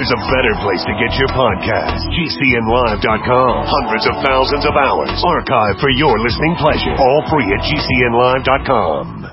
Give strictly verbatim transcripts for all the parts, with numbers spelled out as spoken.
there's a better place to get your podcast. G C N live dot com. Hundreds of thousands of hours archived for your listening pleasure. All free at G C N live dot com.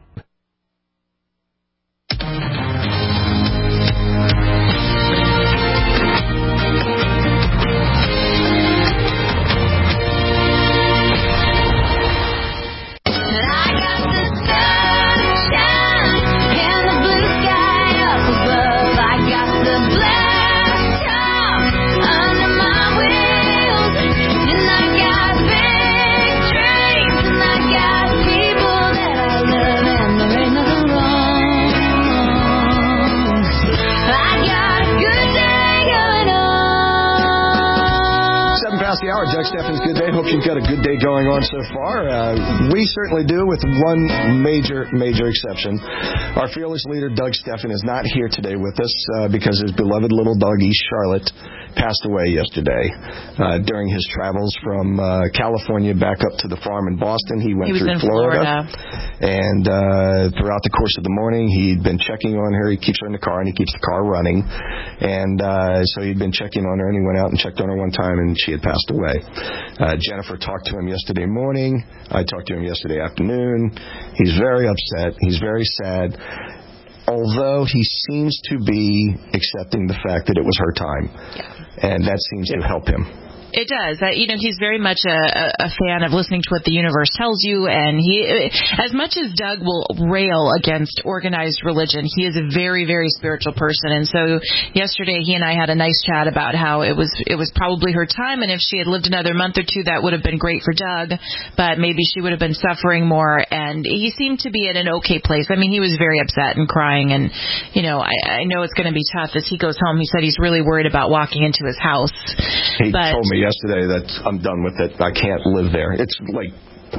The hour, Doug Steffens, good day. Hope you've got a good day going on so far. Uh, we certainly do, with one major, major exception. Our fearless leader, Doug Steffen, is not here today with us uh, because his beloved little doggie, Charlotte, passed away yesterday uh, during his travels from uh, California back up to the farm in Boston. He went he was through in Florida, Florida. and uh, throughout the course of the morning, he'd been checking on her. He keeps her in the car, and he keeps the car running. And uh, so he'd been checking on her, and he went out and checked on her one time, and she had passed away. Uh, Jennifer talked to him yesterday morning. I talked to him yesterday afternoon. He's very upset. He's very sad. Although he seems to be accepting the fact that it was her time. Yeah. And that seems to help him. It does. Uh, you know, he's very much a, a fan of listening to what the universe tells you, and he, as much as Doug will rail against organized religion, he is a very, very spiritual person. And so yesterday, he and I had a nice chat about how it was it was probably her time, and if she had lived another month or two, that would have been great for Doug, but maybe she would have been suffering more. And he seemed to be at an okay place. I mean, he was very upset and crying, and you know, I, I know it's going to be tough as he goes home. He said he's really worried about walking into his house. He but, told me yesterday that I'm done with it. I can't live there. It's like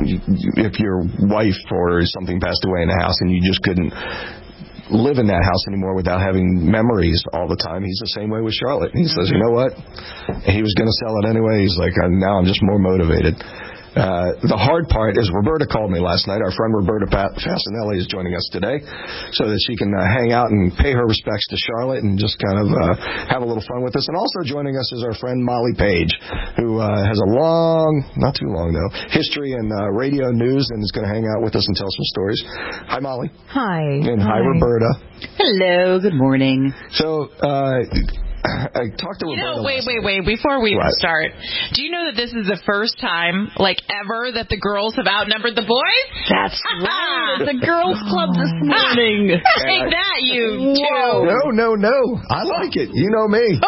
if your wife or something passed away in the house and you just couldn't live in that house anymore without having memories all the time. He's the same way with Charlotte. He says, you know what? He was going to sell it anyway. He's like, now I'm just more motivated. Uh, the hard part is Roberta called me last night. Our friend Roberta Fasanelli is joining us today so that she can uh, hang out and pay her respects to Charlotte and just kind of uh, have a little fun with us. And also joining us is our friend Molly Page, who uh, has a long, not too long though, history in uh, radio news and is going to hang out with us and tell some stories. Hi, Molly. Hi. And hi, hi Roberta. Hello. Good morning. So, uh... I talked to you Roberta. know, wait, wait, wait. Before we what? start, do you know that this is the first time, like ever, that the girls have outnumbered the boys? That's right. At the girls' club this morning. Take that, you two. No, no, no. I like it. You know me.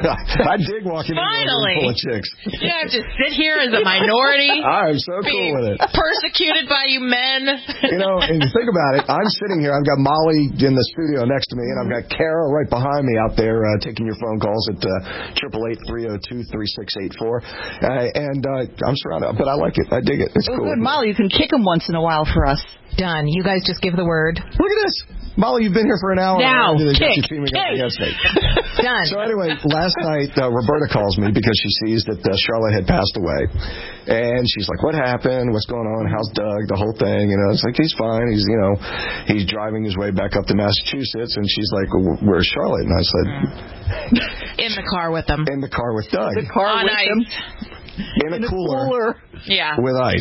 I dig walking Finally. into a room full of chicks. You have to sit here as a minority. I'm so cool with it. Persecuted by you men. You know, and think about it. I'm sitting here. I've got Molly in the studio next to me, and I've got Kara right behind me out there uh, taking your phone calls at eight eight eight, three oh two, three six eight four. Uh, and uh, I'm surrounded, but I like it. I dig it. It's oh, cool. Good, Molly, you can kick them once in a while for us. Done. You guys just give the word. Look at this. Molly, you've been here for an hour. Now, kick, kick. Done. So anyway, last night, uh, Roberta calls me because she sees that uh, Charlotte had passed away. And she's like, what happened? What's going on? How's Doug? The whole thing. You know, it's like, he's fine. He's, you know, he's driving his way back up to Massachusetts. And she's like, well, where's Charlotte? And I said... In the car with them. In the car with Doug. The car On with ice. them. In, In a, a cooler, cooler. Yeah. With ice.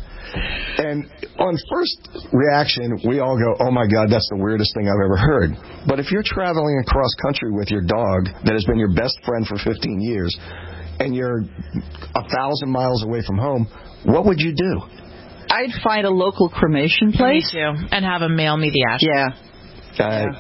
And on first reaction, we all go, oh, my God, that's the weirdest thing I've ever heard. But if you're traveling across country with your dog that has been your best friend for fifteen years and you're a thousand miles away from home, what would you do? I'd find a local cremation place. Me too. And have him mail me the ashes. Yeah. Uh,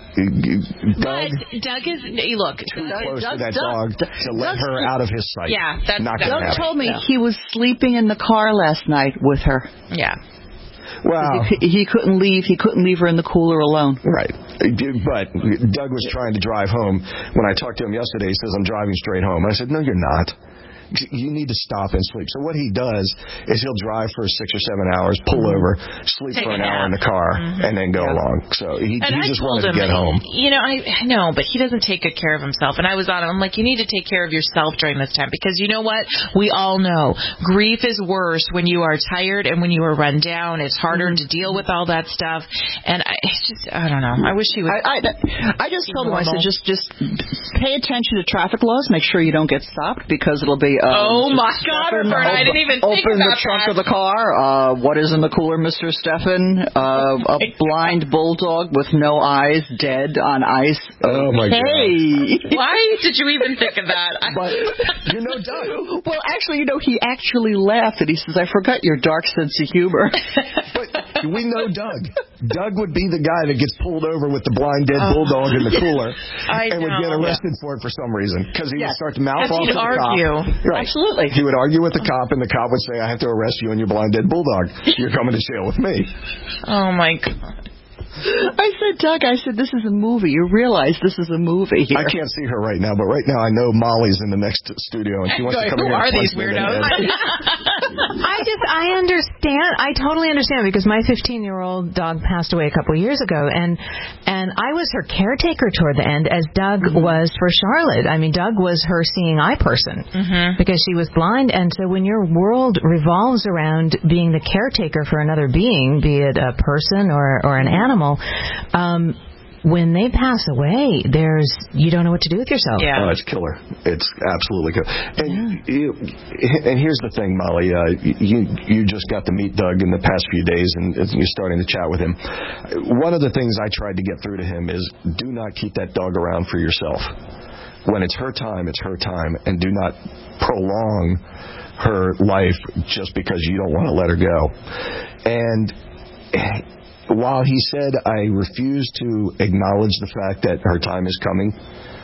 But Doug is, look, too Doug, close Doug- to that Doug- dog to let Doug's- her out of his sight. Yeah, that's- not that's- gonna Doug happen. told me Yeah. he was sleeping in the car last night with her. Yeah. Well, He, he couldn't leave. He couldn't leave her in the cooler alone. right. But Doug was trying to drive home. When I talked to him yesterday, he says, I'm driving straight home. I said, no, you're not. you need to stop and sleep. So what he does is he'll drive for six or seven hours, pull mm-hmm. over, sleep Take for an hour in the car, mm-hmm. and then go yeah. along. So he, he just wanted him, to get home. You know, I know, but he doesn't take good care of himself. And I was on him, I'm like, you need to take care of yourself during this time, because you know what? We all know grief is worse when you are tired and when you are run down. It's harder mm-hmm. to deal with all that stuff. And I it's just, I don't know. I wish he would. I, I, I just told him, I said, just just pay attention to traffic laws. Make sure you don't get stopped, because it'll be. Um, oh my God, Roberta! I didn't even think open about the trunk that. of the car. Uh, what is in the cooler, Mister Stefan? Uh, a blind bulldog with no eyes, dead on ice. Oh my hey. God! Hey, why did you even think of that? But you know, Doug. Well, actually, you know, he actually laughed and he says, "I forgot your dark sense of humor." But we know Doug. Doug would be the guy that gets pulled over with the blind dead oh. bulldog in the cooler I and know. would get arrested yeah. for it for some reason, because he yes. would start to mouth off to the argue. cop. Right. Absolutely. He would argue with the cop, and the cop would say, "I have to arrest you and your blind dead bulldog. You're coming to jail with me." Oh my God. I said, Doug, I said, this is a movie. You realize this is a movie here. I can't see her right now, but right now I know Molly's in the next studio, and she wants Who to come in. Who are and these weirdos? I just, I understand. I totally understand, because my fifteen-year-old dog passed away a couple of years ago, and and I was her caretaker toward the end, as Doug mm-hmm. was for Charlotte. I mean, Doug was her seeing eye person mm-hmm. because she was blind, and so when your world revolves around being the caretaker for another being, be it a person or or an animal, Um, when they pass away, there's you don't know what to do with yourself. Yeah. Oh, it's killer. It's absolutely killer. And yeah. you, and here's the thing, Molly. Uh, you you just got to meet Doug in the past few days, and you're starting to chat with him. One of the things I tried to get through to him is, do not keep that dog around for yourself. When it's her time, it's her time, and do not prolong her life just because you don't want to let her go. And while he said, I refuse to acknowledge the fact that her time is coming,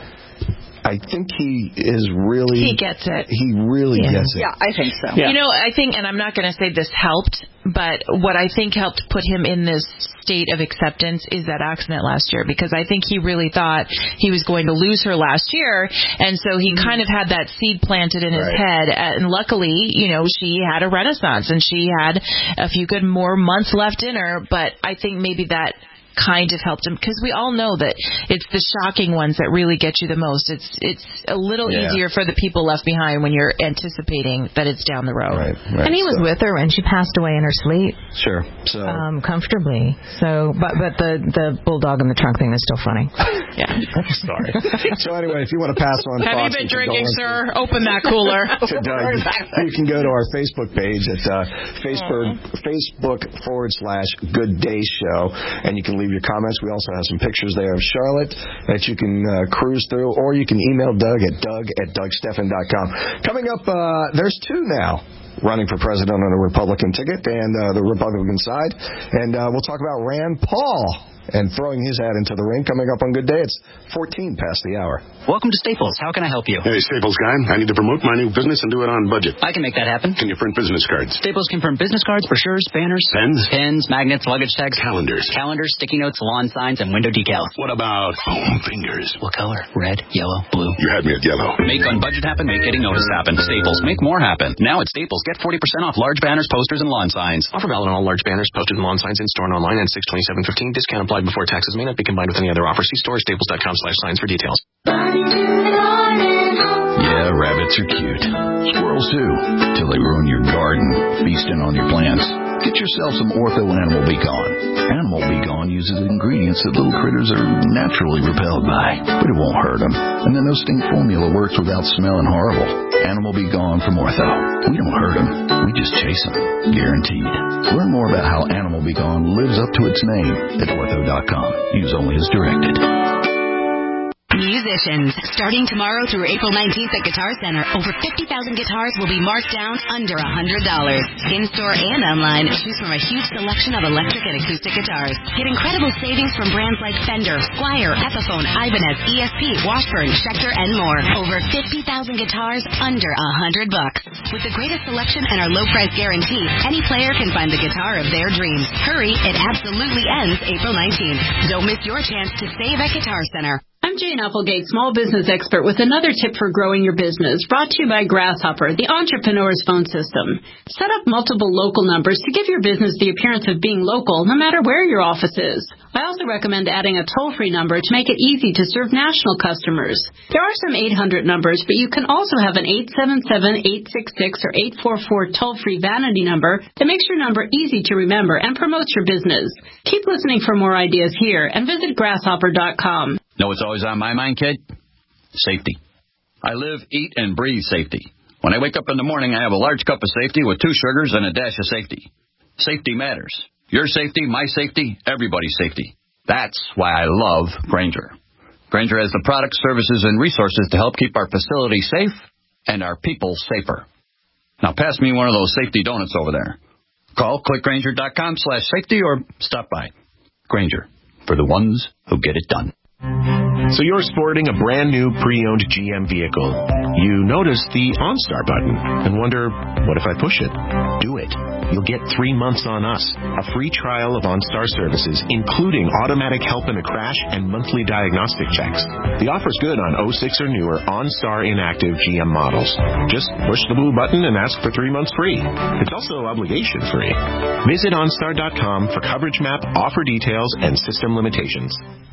I think he is really... He gets it. He really yeah. gets it. Yeah, I think so. Yeah. You know, I think, and I'm not going to say this helped, but what I think helped put him in this state of acceptance is that accident last year, because I think he really thought he was going to lose her last year, and so he mm-hmm. kind of had that seed planted in his right. head, and luckily, you know, she had a renaissance, and she had a few good more months left in her, but I think maybe that kind of helped him, because we all know that it's the shocking ones that really get you the most. It's it's a little yeah. easier for the people left behind when you're anticipating that it's down the road. Right, right. And he was so. with her when she passed away in her sleep. Sure. So um, comfortably. So, but but the the bulldog in the trunk thing is still funny. Yeah. Sorry. So anyway, if you want to pass on, have thoughts, you been drinking, sir? Open that cooler. To Doug, you can go to our Facebook page at uh, Facebook oh. Facebook forward slash Good Day Show, and you can leave your comments. We also have some pictures there of Charlotte that you can uh, cruise through, or you can email Doug at Doug at Doug Stefan dot com. Coming up, uh, there's two now running for president on a Republican ticket, and uh, the Republican side, and uh, we'll talk about Rand Paul and throwing his hat into the ring. Coming up on Good Day, it's fourteen past the hour. Welcome to Staples. How can I help you? Hey, Staples guy. I need to promote my new business and do it on budget. I can make that happen. Can you print business cards? Staples can print business cards, brochures, banners, pens, pens, magnets, luggage tags, calendars, calendars, sticky notes, lawn signs, and window decals. What about foam fingers? What color? Red, yellow, blue. You had me at yellow. Make on budget happen. Make getting noticed happen. Staples. Make more happen. Now at Staples, get forty percent off large banners, posters, and lawn signs. Offer valid on all large banners, posters, and lawn signs in store and online and six twenty-seven fifteen. Discount applied before taxes. May not be combined with any other offer. See store staples dot com slash signs for details. Yeah, rabbits are cute. Squirrels too, till they ruin your garden, feasting on your plants. Get yourself some Ortho Animal Be Gone. Animal Be Gone uses ingredients that little critters are naturally repelled by, but it won't hurt them. And the no stink formula works without smelling horrible. Animal Be Gone from Ortho. We don't hurt them, we just chase them. Guaranteed. Learn more about how Animal Be Gone lives up to its name at ortho dot com. Use only as directed. Musicians. Starting tomorrow through April nineteenth at Guitar Center, over fifty thousand guitars will be marked down under one hundred dollars. In-store and online, choose from a huge selection of electric and acoustic guitars. Get incredible savings from brands like Fender, Squier, Epiphone, Ibanez, E S P, Washburn, Schecter, and more. Over fifty thousand guitars under one hundred bucks. With the greatest selection and our low price guarantee, any player can find the guitar of their dreams. Hurry, it absolutely ends April nineteenth. Don't miss your chance to save at Guitar Center. I'm Jane Applegate, small business expert, with another tip for growing your business, brought to you by Grasshopper, the entrepreneur's phone system. Set up multiple local numbers to give your business the appearance of being local, no matter where your office is. I also recommend adding a toll-free number to make it easy to serve national customers. There are some eight hundred numbers, but you can also have an eight seven seven, eight six six, or eight four four toll-free vanity number that makes your number easy to remember and promotes your business. Keep listening for more ideas here and visit grasshopper dot com. Know what's always on my mind, kid? Safety. I live, eat, and breathe safety. When I wake up in the morning, I have a large cup of safety with two sugars and a dash of safety. Safety matters. Your safety, my safety, everybody's safety. That's why I love Grainger. Grainger has the products, services, and resources to help keep our facilities safe and our people safer. Now pass me one of those safety donuts over there. Call clickgrainger.com slash safety or stop by. Grainger, for the ones who get it done. So you're sporting a brand new pre-owned G M vehicle. You notice the OnStar button and wonder, what if I push it? Do it. You'll get three months on us, a free trial of OnStar services, including automatic help in a crash and monthly diagnostic checks. The offer's good on oh six or newer OnStar inactive G M models. Just push the blue button and ask for three months free. It's also obligation free. Visit OnStar dot com for coverage map, offer details, and system limitations.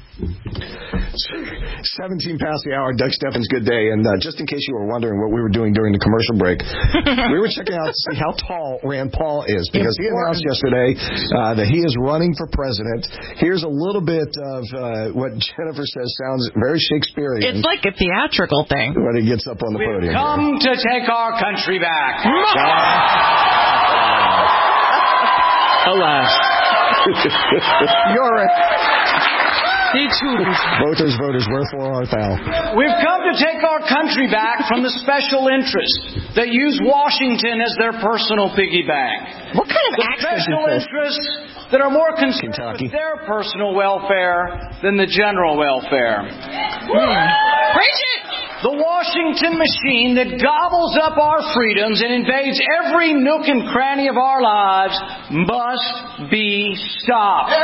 seventeen past the hour, Doug Steffen's Good Day. And uh, just in case you were wondering what we were doing during the commercial break, we were checking out to see how tall Rand Paul is, because he announced yesterday uh, that he is running for president. Here's a little bit of uh, what Jennifer says sounds very Shakespearean. It's like a theatrical thing. When he gets up on the We've podium. come to take our country back. Alas. You're a... Voters, voters, wherefore art thou? We've come to take our country back from the special interests that use Washington as their personal piggy bank. What kind of the accent special is this? interests that are more concerned Kentucky. with their personal welfare than the general welfare. Preach it! The Washington machine that gobbles up our freedoms and invades every nook and cranny of our lives must be stopped.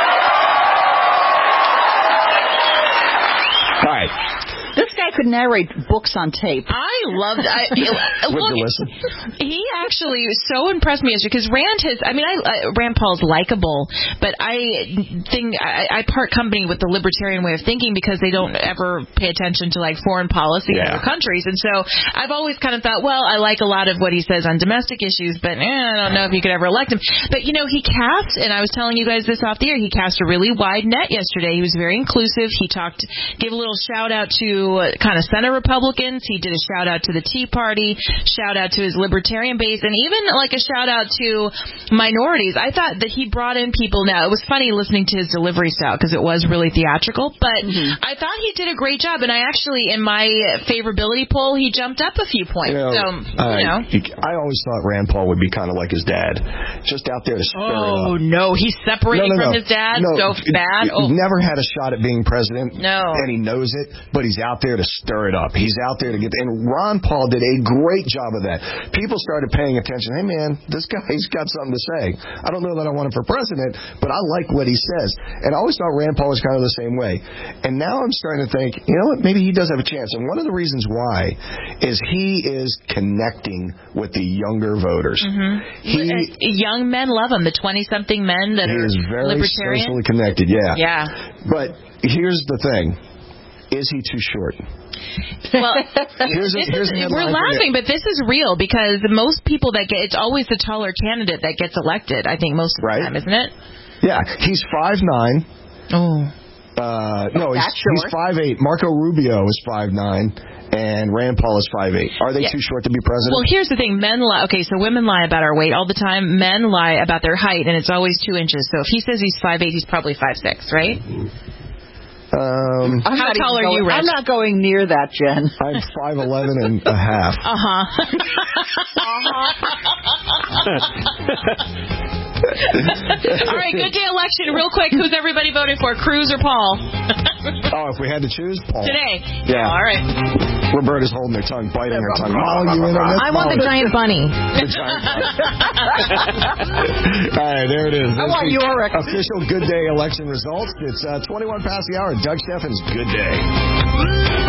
All right. This guy could narrate books on tape. I loved I Would look, you listen? He actually so impressed me yesterday because Rand has I mean I, I Rand Paul's likable, but I think I, I part company with the libertarian way of thinking because they don't ever pay attention to like foreign policy Yeah. in other countries, and so I've always kind of thought, well, I like a lot of what he says on domestic issues, but eh, I don't know if you could ever elect him. But you know, he cast, and I was telling you guys this off the air, he cast a really wide net yesterday. He was very inclusive. He talked, gave a little shout out to kind of Senate Republicans. He did a shout out to the Tea Party, shout out to his libertarian base, and even like a shout out to minorities. I thought that he brought in people. Now, it was funny listening to his delivery style because it was really theatrical, but mm-hmm. I thought he did a great job, and I actually, in my favorability poll, he jumped up a few points. You know, so, uh, you know. I always thought Rand Paul would be kind of like his dad, just out there to stir Oh, it up. no, he's separating no, no, no. from his dad no, so bad. Oh. Never had a shot at being president, No. and he knows it, but he's out there to stir it up. He's out there to get... And Ron Paul did a great job of that. People started paying attention. Hey, man, this guy's got something to say. I don't know that I want him for president, but I like what he says. And I always thought Rand Paul was kind of the same way. And now I'm starting to think, you know what, maybe he does have a chance. And one of the reasons why is he is connecting with the younger voters. Mm-hmm. He, Young men love him, the twenty-something men that he are is very libertarian. socially connected, yeah. Yeah. But here's the thing. Is he too short? Well, here's a, this here's is, we're laughing, but this is real because most people that get, it's always the taller candidate that gets elected, I think, most of the right? time, isn't it? Yeah, he's five nine. Oh. Uh, no, he's, he's five eight. Marco Rubio is five nine, and Rand Paul is five eight. Are they yeah. too short to be president? Well, here's the thing. Men lie. Okay, so women lie about our weight all the time. Men lie about their height, and it's always two inches. So if he says he's five eight, he's probably five six, right? Um, I'm How tall are going, you, Rich? I'm not going near that, Jen. I'm five eleven and a half. Uh-huh. uh-huh. All right, Good Day election. Real quick, who's everybody voting for, Cruz or Paul? Oh, if we had to choose, Paul. Today? Yeah. All right. Roberta's holding her tongue, biting her tongue. Oh, you internet I want the giant bunny. The giant bunny. All right, there it is. I want your official Good Day election results. It's uh, twenty-one past the hour. Doug Steffens, Good Day.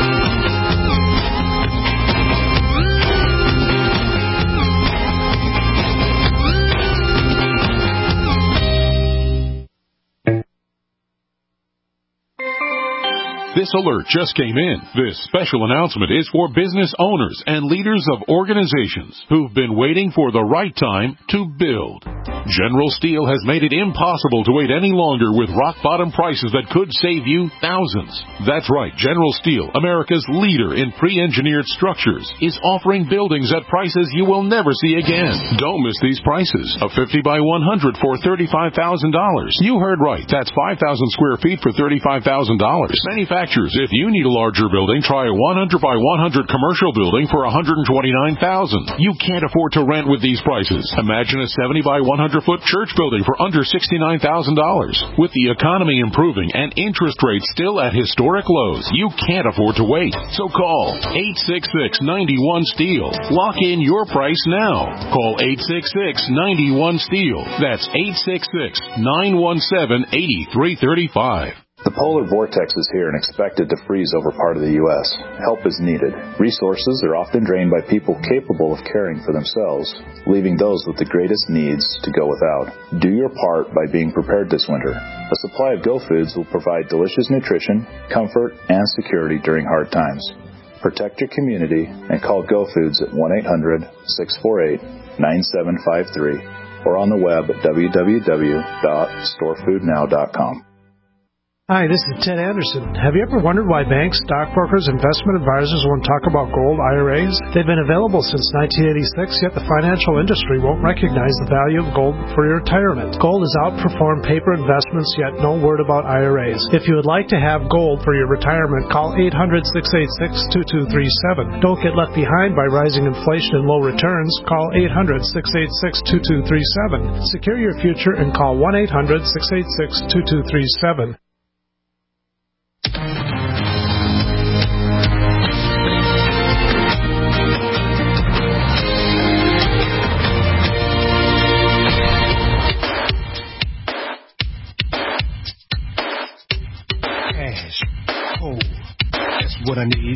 This alert just came in. This special announcement is for business owners and leaders of organizations who've been waiting for the right time to build. General Steel has made it impossible to wait any longer with rock-bottom prices that could save you thousands. That's right. General Steel, America's leader in pre-engineered structures, is offering buildings at prices you will never see again. Don't miss these prices. A fifty by one hundred for thirty-five thousand dollars. You heard right. That's five thousand square feet for thirty-five thousand dollars. Manufacturers, if you need a larger building, try a one hundred by one hundred commercial building for one hundred twenty-nine thousand dollars. You can't afford to rent with these prices. Imagine a seventy by one hundred foot church building for under sixty-nine thousand dollars. With the economy improving and interest rates still at historic lows, you can't afford to wait. So call eight six six, nine one, STEEL. Lock in your price now. Call eight six six, nine one, STEEL. That's eight six six, nine one seven, eight three three five. The polar vortex is here and expected to freeze over part of the U S Help is needed. Resources are often drained by people capable of caring for themselves, leaving those with the greatest needs to go without. Do your part by being prepared this winter. A supply of Go Foods will provide delicious nutrition, comfort, and security during hard times. Protect your community and call Go Foods at one eight hundred, six four eight, nine seven five three or on the web at w w w dot store food now dot com. Hi, this is Ted Anderson. Have you ever wondered why banks, stockbrokers, investment advisors won't talk about gold I R As? They've been available since nineteen eighty-six, yet the financial industry won't recognize the value of gold for your retirement. Gold has outperformed paper investments, yet no word about I R As. If you would like to have gold for your retirement, call eight hundred, six eight six, two two three seven. Don't get left behind by rising inflation and low returns. Call eight hundred, six eight six, two two three seven. Secure your future and call one eight hundred, six eight six, two two three seven. Oh, that's what I need.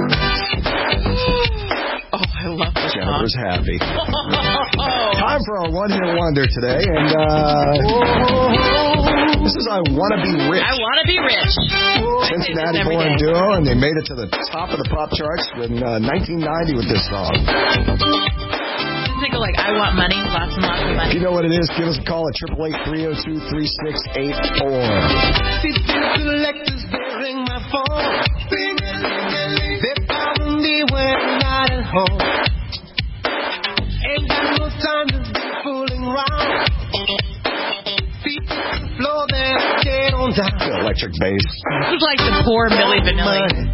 Oh, I love this song. Jennifer's happy. Time for our one-hit wonder today, and uh, this is I Wanna Be Rich. I Wanna Be Rich. Cincinnati-born duo, and they made it to the top of the pop charts in uh, nineteen ninety with this song. Think of like, I want money, lots and lots of money. If you know what it is, give us a call at eight eight eight, three oh two, three six eight four. My phone. They found me when I'm not at home. Ain't got no time to be fooling around. Feet to the floor, then get on down. The electric bass. This is like the poor Milli Vanilli.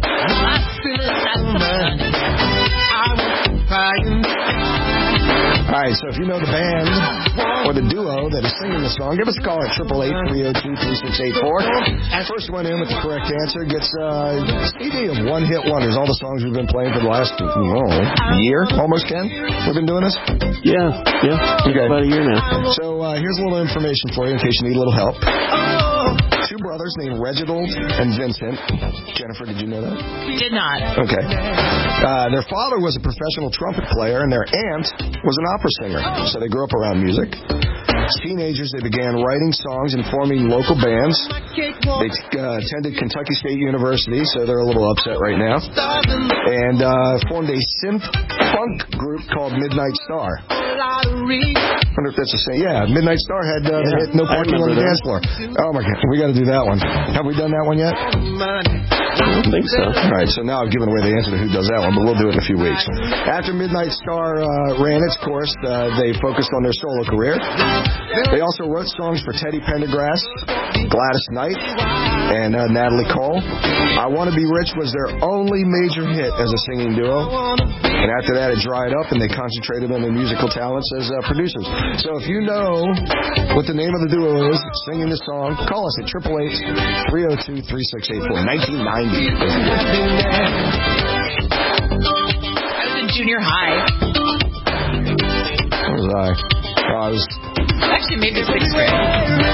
I was crying. All right, so if you know the band or the duo that is singing the song, give us a call at eight eight eight, three oh two, three six eight four. First one in with the correct answer gets uh, a C D of one-hit wonders, all the songs we've been playing for the last oh, year, almost, Ken? We've been doing this? Yeah, yeah, okay. About a year now. So uh, here's a little information for you in case you need a little help. Two brothers named Reginald and Vincent. Jennifer, did you know that? Did not. Okay. Uh, their father was a professional trumpet player, and their aunt was an opera singer. So they grew up around music. As teenagers, they began writing songs and forming local bands. They uh, attended Kentucky State University, so they're a little upset right now. And uh, formed a synth funk group called Midnight Star. I wonder if that's the same. Yeah, Midnight Star had uh, the hit No Parking on the Dance Floor. Oh, my God. We got to do that one. Have we done that one yet? I don't think so. All right, so now I've given away the answer to who does that one, but we'll do it in a few weeks. After Midnight Star uh, ran its course, uh, they focused on their solo career. They also wrote songs for Teddy Pendergrass, Gladys Knight, and uh, Natalie Cole. I Want to Be Rich was their only major hit as a singing duo. And after that, it dried up, and they concentrated on their musical talents as uh, producers. So if you know what the name of the duo is singing this song, call us at eight eight eight, three oh two, three six eight four. nineteen ninety.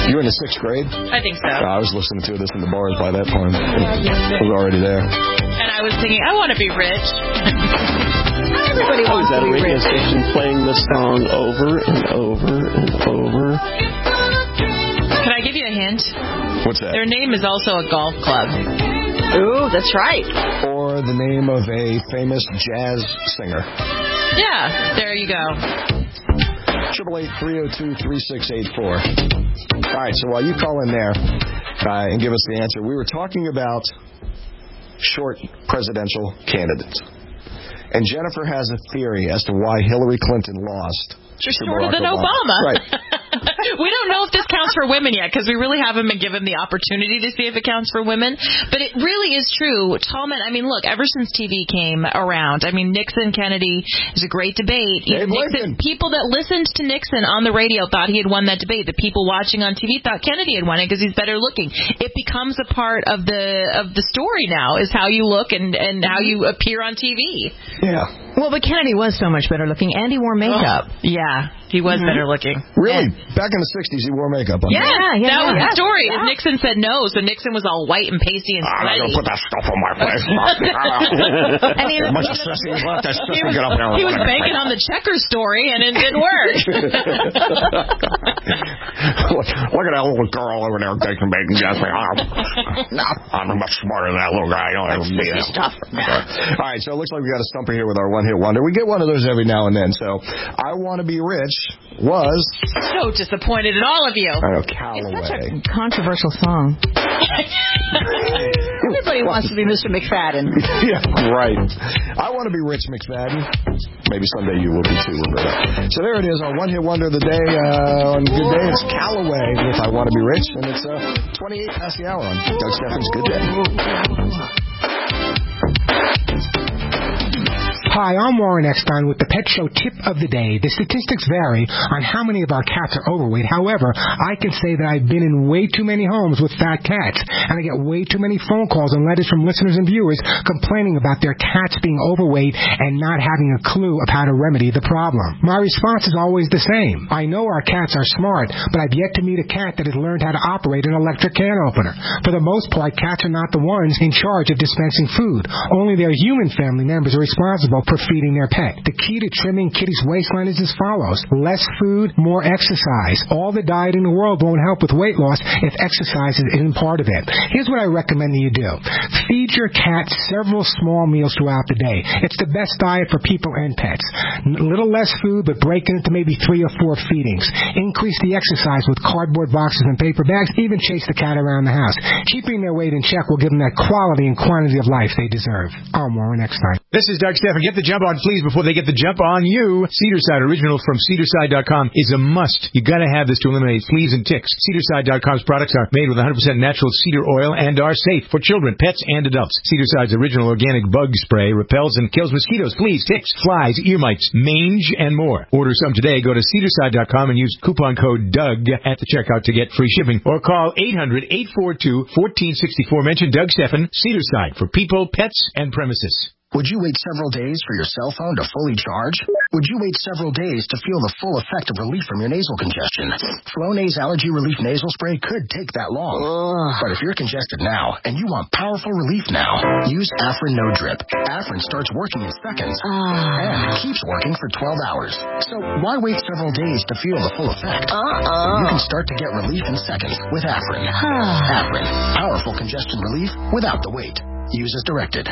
You were in the sixth grade? I think so. Uh, I was listening to this in the bars by that point. I was already there. And I was thinking, I want to be rich. Everybody I was wants at to a be radio rich. station playing this song over and over and over. Can I give you a hint? What's that? Their name is also a golf club. Ooh, that's right. Or the name of a famous jazz singer. Yeah, there you go. Triple eight three zero two three six eight four. All right, so while you call in there uh, and give us the answer, we were talking about short presidential candidates, and Jennifer has a theory as to why Hillary Clinton lost. She's to shorter Barack than Obama. Right. We don't know if this counts for women yet because we really haven't been given the opportunity to see if it counts for women. But it really is true. Tall men, I mean, look, ever since T V came around, I mean, Nixon, Kennedy is a great debate. Even Nixon, people that listened to Nixon on the radio thought he had won that debate. The people watching on T V thought Kennedy had won it because he's better looking. It becomes a part of the of the story now is how you look and, and how you appear on T V. Yeah. Well, but Kennedy was so much better looking, and he wore makeup. Oh, yeah, he was Mm-hmm. better looking. Really? Yeah. Back in the sixties, he wore makeup on. Yeah, Yeah, yeah, that was yeah. the story. Yeah. Nixon said no, so Nixon was all white and pasty and I'm not sweaty. going to put that stuff on my face. I mean, How much sissy is left? That he sissy was, get up there. he was banking on the Checker story, and it didn't work. look, look at that little girl over there taking bacon, Jesse. No, I'm much smarter than that little guy. I don't ever be that. Stuff. All right, so it looks like we got a stumper here with our one-hit wonder. We get one of those every now and then. So, I Want to Be Rich was... So disappointed in all of you. I know, Calloway. Controversial song. Everybody wants to be Mister McFadden. Yeah, right. I Want to Be Rich, McFadden. Maybe someday you will be too, Roberta. So there it is, our one-hit wonder of the day. Uh, on Good Day, it's Calloway with I Want to Be Rich, and it's uh, twenty-eight past the hour on Doug Steffen's Good Day. Hi, I'm Warren Eckstein with the Pet Show Tip of the Day. The statistics vary on how many of our cats are overweight. However, I can say that I've been in way too many homes with fat cats, and I get way too many phone calls and letters from listeners and viewers complaining about their cats being overweight and not having a clue of how to remedy the problem. My response is always the same. I know our cats are smart, but I've yet to meet a cat that has learned how to operate an electric can opener. For the most part, cats are not the ones in charge of dispensing food. Only their human family members are responsible for feeding their pet. The key to trimming Kitty's waistline is as follows. Less food, more exercise. All the diet in the world won't help with weight loss if exercise isn't part of it. Here's what I recommend that you do. Feed your cat several small meals throughout the day. It's the best diet for people and pets. A little less food, but break it into maybe three or four feedings. Increase the exercise with cardboard boxes and paper bags. Even chase the cat around the house. Keeping their weight in check will give them that quality and quantity of life they deserve. I'm Warren Eckstein. This is Doug Steffen. Get the jump on, please, before they get the jump on you. Cedarside Original from Cedarside dot com is a must. You got to have this to eliminate fleas and ticks. Cedarside dot com's products are made with one hundred percent natural cedar oil and are safe for children, pets, and adults. Cedarside's original organic bug spray repels and kills mosquitoes, fleas, ticks, flies, ear mites, mange, and more. Order some today. Go to Cedarside dot com and use coupon code Doug at the checkout to get free shipping. Or call eight hundred, eight four two, one four six four. Mention Doug Steffen, Cedarside, for people, pets, and premises. Would you wait several days for your cell phone to fully charge? Would you wait several days to feel the full effect of relief from your nasal congestion? Flonase Allergy Relief Nasal Spray could take that long. Ugh. But if you're congested now and you want powerful relief now, use Afrin No Drip. Afrin starts working in seconds uh. and it keeps working for twelve hours. So why wait several days to feel the full effect? Uh-uh. You can start to get relief in seconds with Afrin. Afrin, powerful congestion relief without the wait. Use as directed.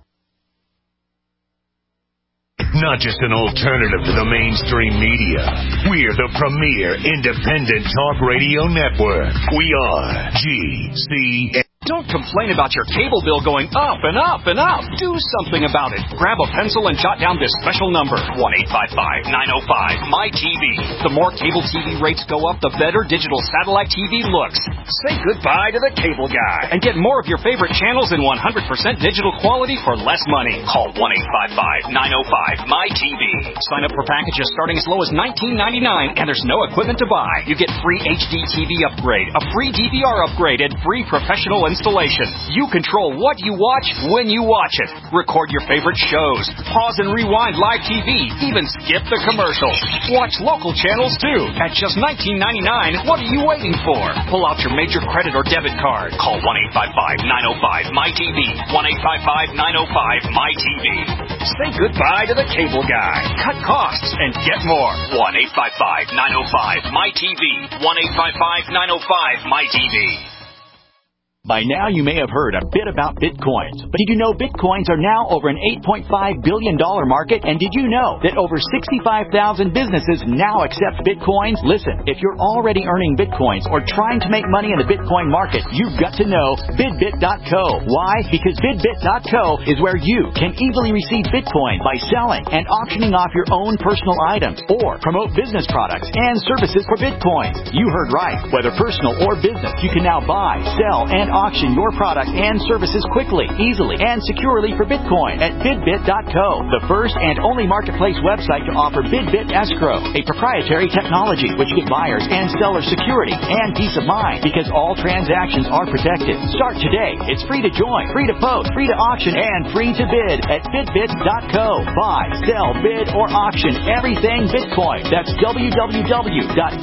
Not just an alternative to the mainstream media. We're the premier independent talk radio network. We are G C N. Don't complain about your cable bill going up and up and up. Do something about it. Grab a pencil and jot down this special number, one eight five five, nine oh five, M Y T V. The more cable T V rates go up, the better digital satellite T V looks. Say goodbye to the cable guy and get more of your favorite channels in one hundred percent digital quality for less money. Call one eight five five, nine oh five, M Y T V. Sign up for packages starting as low as nineteen ninety-nine, and there's no equipment to buy. You get free H D T V upgrade, a free D V R upgrade, and free professional installation. installation. You control what you watch when you watch it. Record your favorite shows. Pause and rewind live T V. Even skip the commercials. Watch local channels too. At just nineteen ninety-nine dollars, what are you waiting for? Pull out your major credit or debit card. Call one eight five five, nine oh five, M Y T V. one eight five five, nine oh five, M Y T V. Say goodbye to the cable guy. Cut costs and get more. one eight five five, nine oh five, M Y T V. one eight five five, nine oh five, M Y T V. By now, you may have heard a bit about Bitcoins. But did you know Bitcoins are now over an eight point five billion dollars market? And did you know that over sixty-five thousand businesses now accept Bitcoins? Listen, if you're already earning Bitcoins or trying to make money in the Bitcoin market, you've got to know Bidbit dot co. Why? Because Bidbit dot co is where you can easily receive Bitcoin by selling and auctioning off your own personal items or promote business products and services for Bitcoin. You heard right. Whether personal or business, you can now buy, sell, and auction your products and services quickly, easily, and securely for Bitcoin at Bidbit dot co, the first and only marketplace website to offer Bidbit Escrow, a proprietary technology which gives buyers and sellers security and peace of mind because all transactions are protected. Start today. It's free to join, free to post, free to auction, and free to bid at Bidbit dot co. Buy, sell, bid, or auction everything Bitcoin. That's w w w dot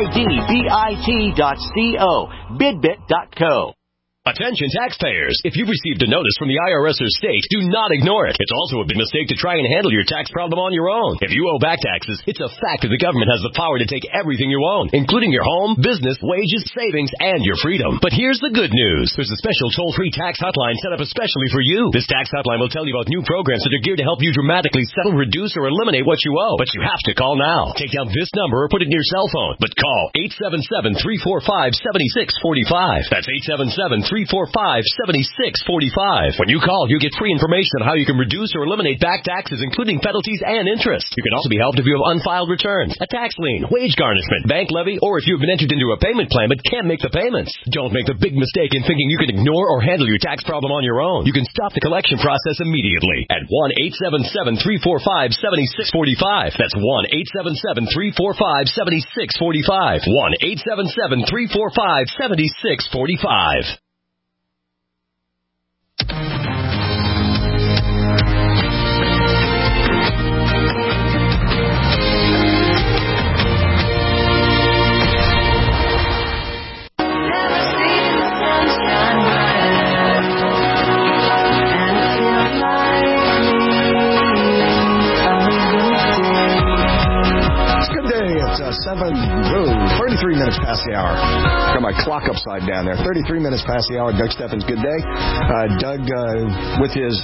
bidbit dot co. Bidbit dot co. Attention taxpayers! If you've received a notice from the I R S or state, do not ignore it. It's also a big mistake to try and handle your tax problem on your own. If you owe back taxes, it's a fact that the government has the power to take everything you own, including your home, business, wages, savings, and your freedom. But here's the good news. There's a special toll-free tax hotline set up especially for you. This tax hotline will tell you about new programs that are geared to help you dramatically settle, reduce, or eliminate what you owe. But you have to call now. Take down this number or put it in your cell phone. But call eight seven seven, three four five, seven six four five. That's eight seven seven, three four five, seven six four five. When you call, you get free information on how you can reduce or eliminate back taxes, including penalties and interest. You can also be helped if you have unfiled returns, a tax lien, wage garnishment, bank levy, or if you've been entered into a payment plan but can't make the payments. Don't make the big mistake in thinking you can ignore or handle your tax problem on your own. You can stop the collection process immediately at one eight seven seven, three four five, seven six four five. That's one eight seven seven, three four five, seven six four five. one eight seven seven, three four five, seven six four five. seven, oh, thirty-three minutes past the hour. Got my clock upside down there. thirty-three minutes past the hour. Doug Steffen's Good Day. Uh, Doug, uh, with his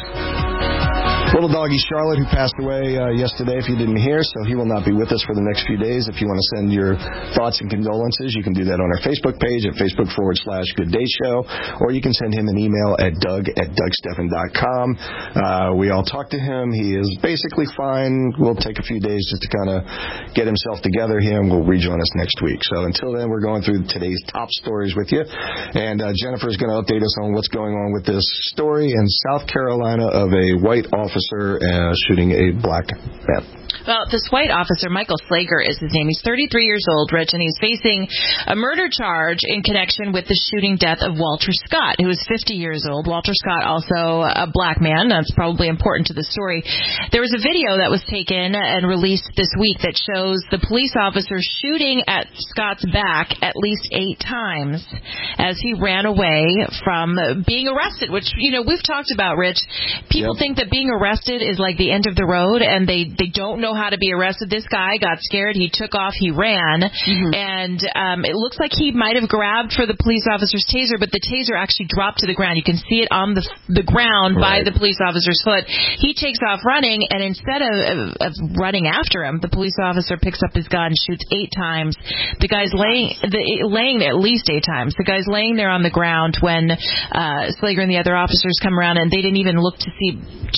little doggy Charlotte, who passed away uh, yesterday, if you didn't hear, so he will not be with us for the next few days. If you want to send your thoughts and condolences, you can do that on our Facebook page at Facebook forward slash Good Day Show, or you can send him an email at Doug at Doug Steffen dot com. Uh, we all talked to him. He is basically fine. We'll take a few days just to kind of get himself together here, and we'll rejoin us next week. So until then, we're going through today's top stories with you, and uh, Jennifer is going to update us on what's going on with this story in South Carolina of a white officer Uh, shooting a black man. Well, this white officer, Michael Slager is his name. He's thirty-three years old, Rich, and he's facing a murder charge in connection with the shooting death of Walter Scott, who is fifty years old. Walter Scott, also a black man. That's probably important to the story. There was a video that was taken and released this week that shows the police officer shooting at Scott's back at least eight times as he ran away from being arrested, which, you know, we've talked about, Rich. People yep. think that being arrested is like the end of the road, and they, they don't know how to be arrested. This guy got scared. He took off. He ran. Mm-hmm. And um, it looks like he might have grabbed for the police officer's taser, but the taser actually dropped to the ground. You can see it on the the ground right. by the police officer's foot. He takes off running, and instead of, of, of running after him, the police officer picks up his gun, shoots eight times. The guy's laying the, laying there at least eight times. The guy's laying there on the ground when uh, Slager and the other officers come around, and they didn't even look to see to try to give him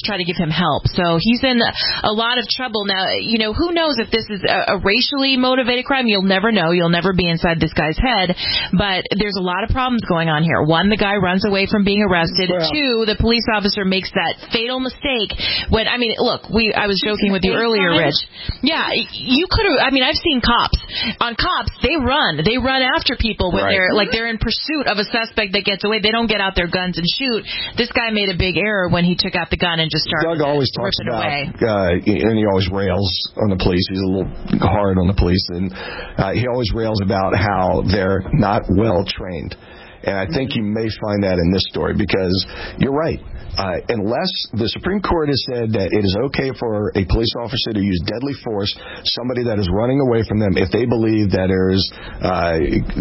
him help. So he's in a lot of trouble now. You know, who knows if this is a, a racially motivated crime? You'll never know. You'll never be inside this guy's head. But there's a lot of problems going on here. One, the guy runs away from being arrested. Well, Two, the police officer makes that fatal mistake when, I mean, look, we I was joking with you earlier, Rich. Yeah, you could have, I mean, I've seen cops. On cops, they run. They run after people when right. they're, like, they're in pursuit of a suspect that gets away. They don't get out their guns and shoot. This guy made a big error when he took out the gun and just started Doug always talks ripping about, away. Uh, and he always rails on the police. He's a little hard on the police. And uh, he always rails about how they're not well trained. And I think you may find that in this story because you're right. Uh, unless the Supreme Court has said that it is okay for a police officer to use deadly force, somebody that is running away from them, if they believe that there's uh,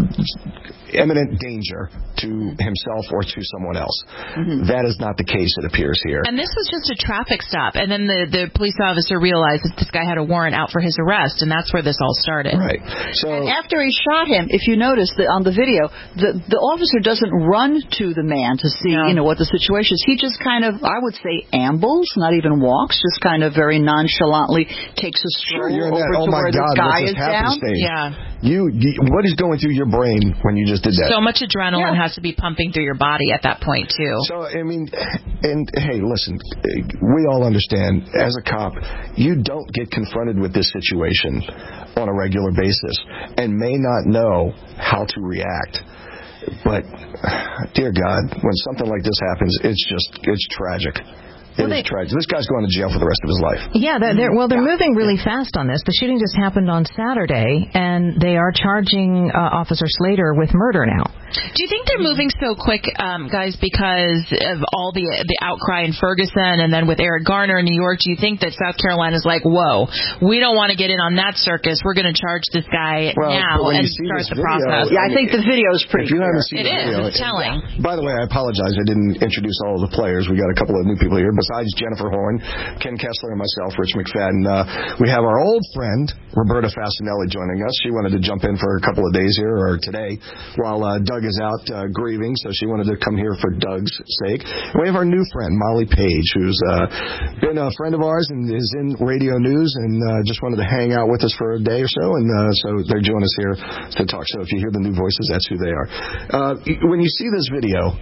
imminent danger to himself or to someone else. Mm-hmm. That is not the case, it appears here. And this was just a traffic stop. And then the, the police officer realized that this guy had a warrant out for his arrest, and that's where this all started. Right. So, and after he shot him, if you notice the, on the video, the, the officer doesn't run to the man to see, no. you know, what the situation is. He just kind of, I would say, ambles, not even walks, just kind of very nonchalantly takes a stroll sure, over that, to oh where God, this guy is down. Stage. Yeah. You, you, what is going through your brain when you just did that? So much adrenaline yeah. has to be pumping through your body at that point, too. So, I mean, and hey, listen, we all understand, as a cop, you don't get confronted with this situation on a regular basis and may not know how to react. But, dear God, when something like this happens, it's just, it's tragic. It well, is they, tragic. This guy's going to jail for the rest of his life. Yeah, they're, they're, well, they're yeah. moving really fast on this. The shooting just happened on Saturday, and they are charging uh, Officer Slater with murder now. Do you think they're moving so quick, um, guys, because of all the the outcry in Ferguson and then with Eric Garner in New York? Do you think that South Carolina's like, whoa, we don't want to get in on that circus. We're going to charge this guy well, now and start the video, process. Yeah, I think the video is pretty if you clear. Haven't seen it the is. Video, it's telling. By the way, I apologize. I didn't introduce all of the players. We got a couple of new people here. Besides Jennifer Horn, Ken Kessler, and myself, Rich McFadden, uh, we have our old friend, Roberta Fasinelli, joining us. She wanted to jump in for a couple of days here, or today, while uh, Doug is out uh, grieving, so she wanted to come here for Doug's sake. And we have our new friend, Molly Page, who's uh, been a friend of ours and is in radio news and uh, just wanted to hang out with us for a day or so, and uh, so they're joining us here to talk. So if you hear the new voices, that's who they are. Uh, when you see this video,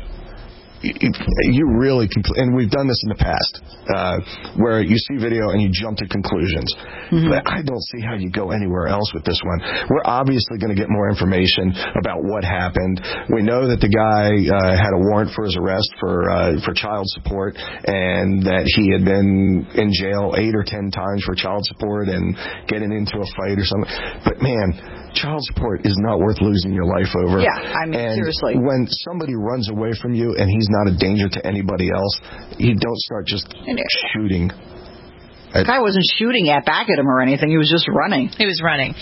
you really, and we've done this in the past, uh, where you see video and you jump to conclusions. Mm-hmm. But I don't see how you go anywhere else with this one. We're obviously going to get more information about what happened. We know that the guy uh, had a warrant for his arrest for uh, for child support, and that he had been in jail eight or ten times for child support and getting into a fight or something. But man, child support is not worth losing your life over. Yeah, I mean, and seriously. When somebody runs away from you and he's not a danger to anybody else, you don't start just shooting. The guy wasn't shooting at back at him or anything. He was just running. He was running.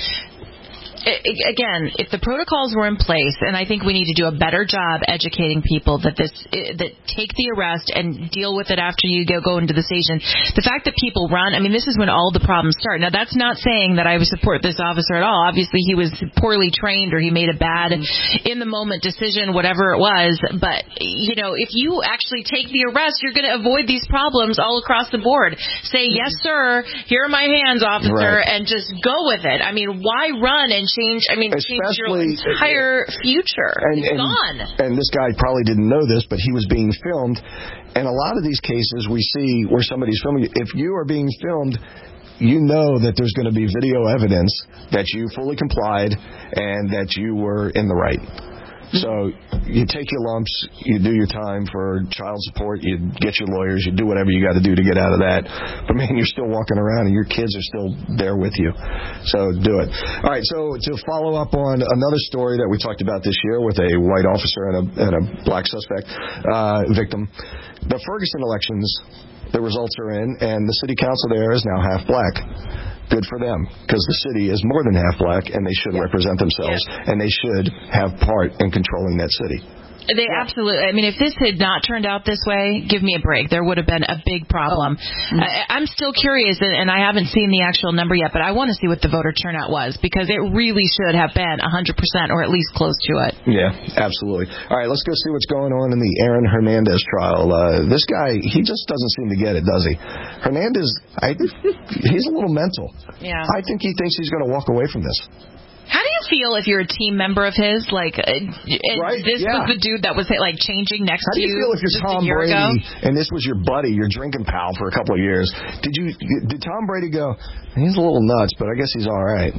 Again, if the protocols were in place, and I think we need to do a better job educating people that this that take the arrest and deal with it after you go go into the station. The fact that people run, I mean, this is when all the problems start. Now, that's not saying that I would support this officer at all. Obviously, he was poorly trained or he made a bad in-the-moment decision, whatever it was. But, you know, if you actually take the arrest, you're going to avoid these problems all across the board. Say, yes, sir, here are my hands, officer, right. and just go with it. I mean, why run and change, I mean, change your entire future. And, it's and, gone. And this guy probably didn't know this, but he was being filmed. And a lot of these cases we see where somebody's filming, if you are being filmed, you know that there's going to be video evidence that you fully complied and that you were in the right. So you take your lumps, you do your time for child support, you get your lawyers, you do whatever you got to do to get out of that. But, man, you're still walking around and your kids are still there with you. So do it. All right, so to follow up on another story that we talked about this year with a white officer and a, and a black suspect uh, victim, the Ferguson elections, the results are in, and the city council there is now half black. Good for them, because the city is more than half black, and they should yeah. represent themselves, yeah. and they should have part in controlling that city. They yeah. absolutely. I mean, if this had not turned out this way, give me a break. There would have been a big problem. Oh. Mm-hmm. I, I'm still curious, and, and I haven't seen the actual number yet, but I want to see what the voter turnout was, because it really should have been one hundred percent or at least close to it. Yeah, absolutely. All right, let's go see what's going on in the Aaron Hernandez trial. Uh, this guy, he just doesn't seem to get it, does he? Hernandez, I, he's a little mental. Yeah. I think he thinks he's going to walk away from this. How do you feel if you're a team member of his? Like, uh, right? this yeah. was the dude that was like changing next How to you. How do you feel if you're Tom Brady ago? and this was your buddy, your drinking pal for a couple of years? Did you? Did Tom Brady go, he's a little nuts, but I guess he's all right?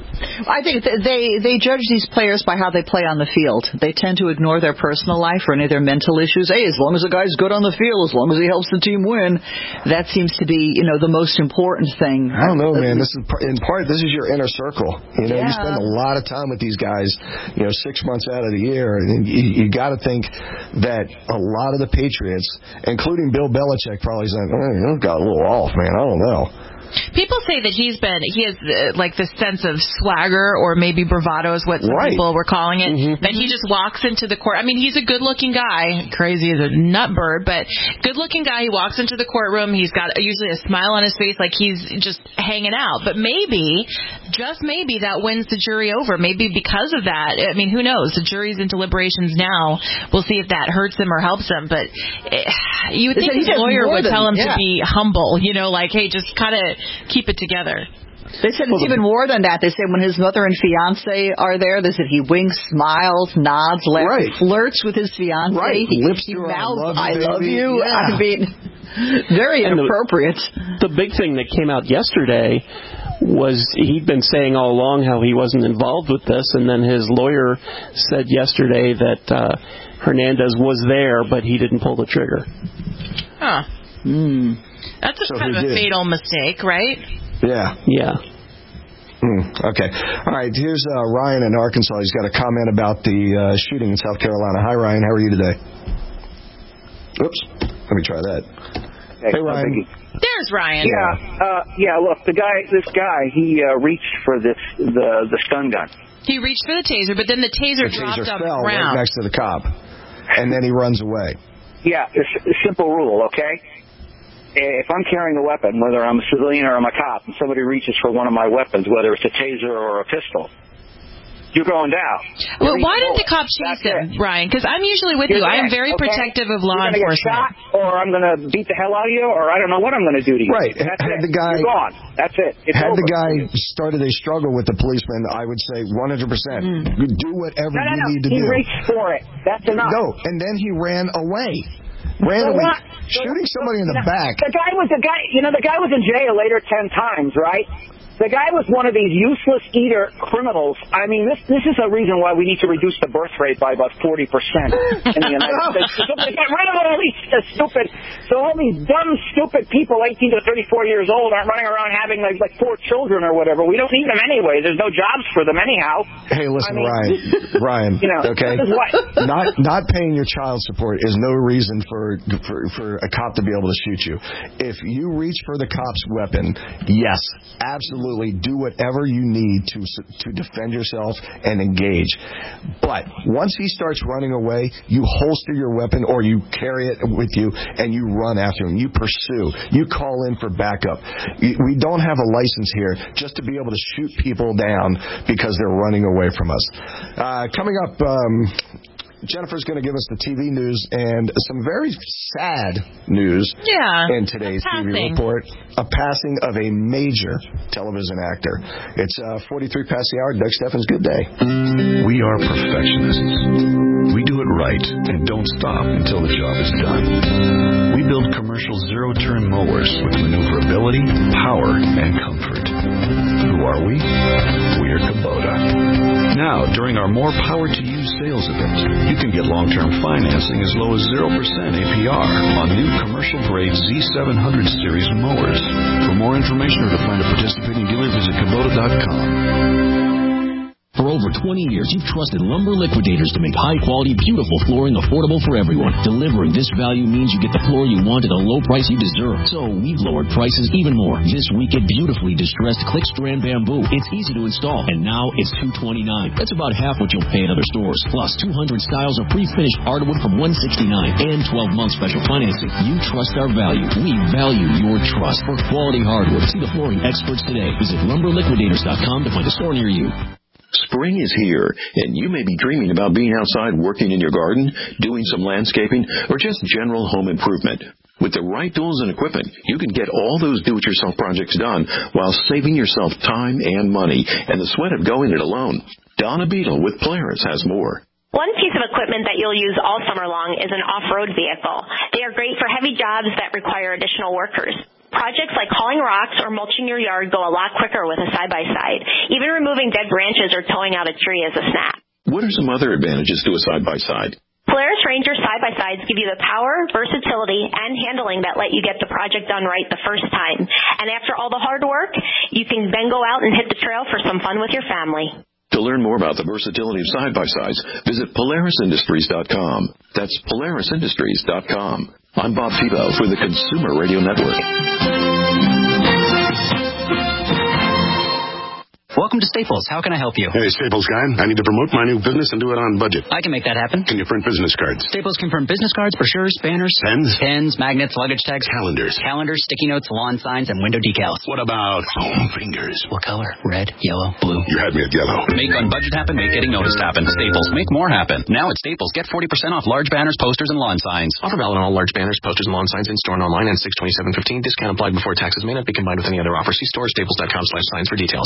I think they they judge these players by how they play on the field. They tend to ignore their personal life or any of their mental issues. Hey, as long as the guy's good on the field, as long as he helps the team win, that seems to be, you know, the most important thing. I don't know, man. This is in part. This is your inner circle. You know, yeah. you spend a lot of time with these guys. You know, six months out of the year, and you, you got to think that a lot of the Patriots, including Bill Belichick, probably saying, oh, "You got a little off, man. I don't know." People say that he's been, he has uh, like this sense of swagger, or maybe bravado is what some right. people were calling it, mm-hmm. that he just walks into the court. I mean, he's a good-looking guy, crazy as a nutbird, but good-looking guy. He walks into the courtroom. He's got usually a smile on his face, like he's just hanging out. But maybe, just maybe, that wins the jury over. Maybe because of that. I mean, who knows? The jury's in deliberations now. We'll see if that hurts him or helps him. But it, you would think his lawyer would than, tell him yeah. to be humble, you know, like, hey, just kind of keep it together. They said it's even more than that. They said when his mother and fiance are there, they said he winks, smiles, nods, laughs, right. flirts with his fiance. Right. He, Lips he through mouths, I love you. I love you. Yeah. I mean, very and inappropriate. The, the big thing that came out yesterday was he'd been saying all along how he wasn't involved with this, and then his lawyer said yesterday that uh, Hernandez was there, but he didn't pull the trigger. Huh. Hmm. That's a So kind of a did. fatal mistake, right? Yeah. Yeah. Mm, okay. All right. Here's uh, Ryan in Arkansas. He's got a comment about the uh, shooting in South Carolina. Hi, Ryan. How are you today? Oops. Let me try that. Hey, hey Ryan. There's Ryan. Yeah. Uh, yeah. Look, the guy. This guy. He uh, reached for this the the stun gun. He reached for the taser, but then the taser the dropped taser on the fell ground right next to the cop, and then he runs away. Yeah. It's a simple rule. Okay. If I'm carrying a weapon, whether I'm a civilian or I'm a cop, and somebody reaches for one of my weapons, whether it's a taser or a pistol, you're going down. Well, why didn't the cop chase him, Ryan? Because I'm usually with you're you. dead, I'm very okay? protective of law you're enforcement. Get shot, or I'm going to beat the hell out of you, or I don't know what I'm going to do to you. Right. That's had it. the guy you're gone. That's it. It's had over. the guy started a struggle with the policeman, I would say one hundred percent. Mm. Do whatever no, no, you no. need to he do. He reached for it. That's enough. No, and then he ran away. Randomly so shooting somebody in the now, back. The guy was the guy. You know, the guy was in jail later ten times, right? The guy was one of these useless eater criminals. I mean, this this is a reason why we need to reduce the birth rate by about forty percent in the United States. So they get rid of all these uh, stupid, so all these dumb, stupid people, eighteen to thirty-four years old, aren't running around having like like four children or whatever. We don't need them anyway. There's no jobs for them anyhow. Hey, listen, I mean, Ryan. Ryan, you know, okay? Not not paying your child support is no reason for, for for a cop to be able to shoot you. If you reach for the cop's weapon, yes, absolutely. Do whatever you need to to defend yourself and engage. But once he starts running away, you holster your weapon or you carry it with you and you run after him. You pursue. You call in for backup. We don't have a license here just to be able to shoot people down because they're running away from us. Uh, coming up, um, Jennifer's going to give us the T V news and some very sad news yeah, in today's T V report. A passing of a major television actor. It's uh, forty-three past the hour. Doug Steffens, good day. We are perfectionists. We do it right and don't stop until the job is done. We build commercial zero-turn mowers with maneuverability, power, and comfort. Who are we? We are Kubota. Now, during our More Power to You sales event, you can get long-term financing as low as zero percent A P R on new commercial-grade Z seven hundred series mowers. For more information or to find a participating dealer, visit Kubota dot com. For over twenty years, you've trusted Lumber Liquidators to make high-quality, beautiful flooring affordable for everyone. Delivering this value means you get the floor you want at a low price you deserve. So we've lowered prices even more. This week, get beautifully distressed click strand bamboo. It's easy to install, and now it's two hundred twenty-nine dollars. That's about half what you'll pay at other stores. Plus, two hundred styles of pre-finished hardwood from one hundred sixty-nine dollars and twelve month special financing. You trust our value. We value your trust. For quality hardwood, see the flooring experts today. Visit lumber liquidators dot com to find a store near you. Spring is here, and you may be dreaming about being outside working in your garden, doing some landscaping, or just general home improvement. With the right tools and equipment, you can get all those do-it-yourself projects done while saving yourself time and money and the sweat of going it alone. Donna Beadle with Polaris has more. One piece of equipment that you'll use all summer long is an off-road vehicle. They are great for heavy jobs that require additional workers. Projects like hauling rocks or mulching your yard go a lot quicker with a side-by-side. Even removing dead branches or towing out a tree is a snap. What are some other advantages to a side-by-side? Polaris Ranger side-by-sides give you the power, versatility, and handling that let you get the project done right the first time. And after all the hard work, you can then go out and hit the trail for some fun with your family. To learn more about the versatility of side-by-sides, visit Polaris Industries dot com. That's Polaris Industries dot com. I'm Bob Tebow for the Consumer Radio Network. Welcome to Staples. How can I help you? Hey, Staples guy. I need to promote my new business and do it on budget. I can make that happen. Can you print business cards? Staples can print business cards, brochures, banners, pens, pens, magnets, luggage tags, calendars, calendars, sticky notes, lawn signs, and window decals. What about foam fingers? What color? Red, yellow, blue. You had me at yellow. Make on budget happen. Make getting noticed happen. Staples. Make more happen. Now at Staples, get forty percent off large banners, posters, and lawn signs. Offer valid on all large banners, posters, and lawn signs in store and online on six twenty-seven fifteen. Discount applied before taxes. May not be combined with any other offer. See store staples dot com slash signs for details.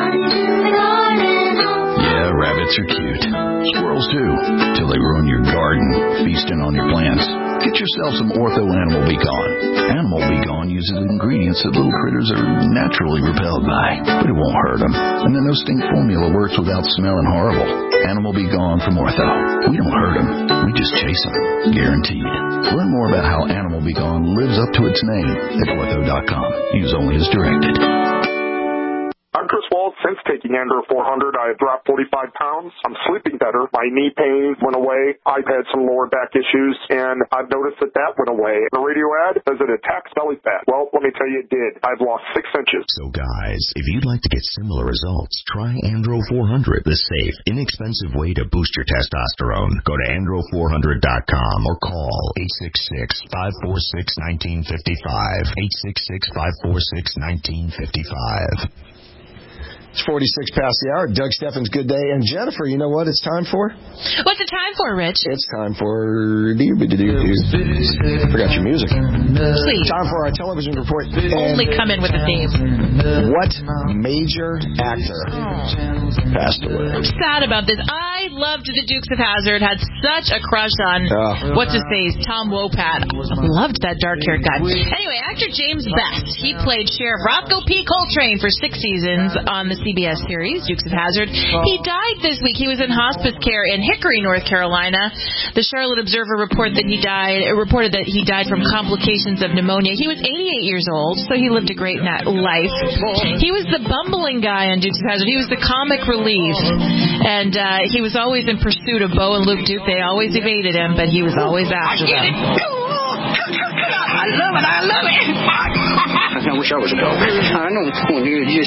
Yeah, rabbits are cute. Squirrels too, till they ruin your garden, feasting on your plants. Get yourself some Ortho Animal Be Gone. Animal Be Gone uses ingredients that little critters are naturally repelled by, but it won't hurt them. And the no stink formula works without smelling horrible. Animal Be Gone from Ortho. We don't hurt them, we just chase them, guaranteed. Learn more about how Animal Be Gone lives up to its name at ortho dot com. Use only as directed. I'm Chris Wald. Since taking Andro four hundred, I have dropped forty-five pounds. I'm sleeping better. My knee pain went away. I've had some lower back issues, and I've noticed that that went away. The radio ad, does it attack belly fat? Well, let me tell you, it did. I've lost six inches. So, guys, if you'd like to get similar results, try Andro four hundred, the safe, inexpensive way to boost your testosterone. Go to andro four hundred dot com or call eight six six, five four six, one nine five five, eight six six, five four six, one nine five five. It's forty-six past the hour. Doug Steffens, good day. And Jennifer, you know what it's time for? What's it time for, Rich? It's time for... I forgot your music. Please. Time for our television report. Only And come in with the theme. what major actor passed away? I'm sad about this. I loved the Dukes of Hazzard, had such a crush on, Oh. what's his face, Tom Wopat. Loved that dark-haired guy. Anyway, actor James Best, he played Sheriff Roscoe P. Coltrane for six seasons on the C B S series, Dukes of Hazzard. He died this week. He was in hospice care in Hickory, North Carolina. The Charlotte Observer report that he died, reported that he died from complications of pneumonia. He was eighty-eight years old, so he lived a great na- life. He was the bumbling guy on Dukes of Hazzard. He was the comic relief, and uh, he was always in pursuit of Bo and Luke Duke. They always evaded him, but he was always after them. I love it. I love it. I wish I was a dog. I know when you just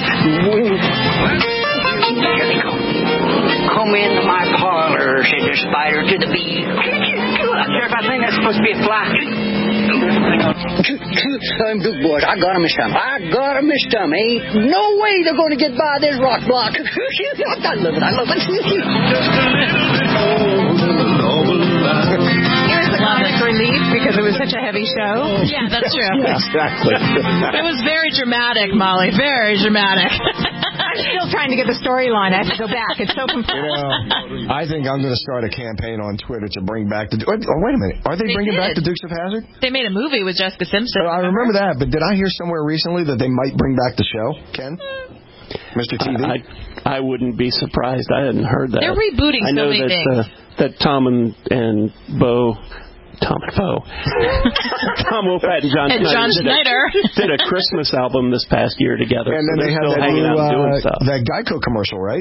here they come. Come into my parlor, said the spider to the bee. Sheriff, I think that's supposed to be a fly. I'm good, boys. I got him this time. I got him this time. Ain't no way they're going to get by this rock block. I love it. I love it. Comic relief because it was such a heavy show. Yeah, that's true. Yeah, exactly. It was very dramatic, Molly. Very dramatic. I'm still trying to get the storyline. I have to go back. It's so complex. You know, I think I'm going to start a campaign on Twitter to bring back the... Oh, wait a minute. Are they, They bringing did. back the Dukes of Hazzard? They made a movie with Jessica Simpson. Uh, I remember that, but did I hear somewhere recently that they might bring back the show, Ken? Mister T V? I, I wouldn't be surprised. I hadn't heard that. They're rebooting I so know many that, things. Uh, that Tom and, and Bo... Tom and Bo. Tom Wopat and John And Schneider, John did, Schneider. A, did a Christmas album this past year together. And so then they they're have still that hanging new, out and doing uh, stuff. that Geico commercial, right?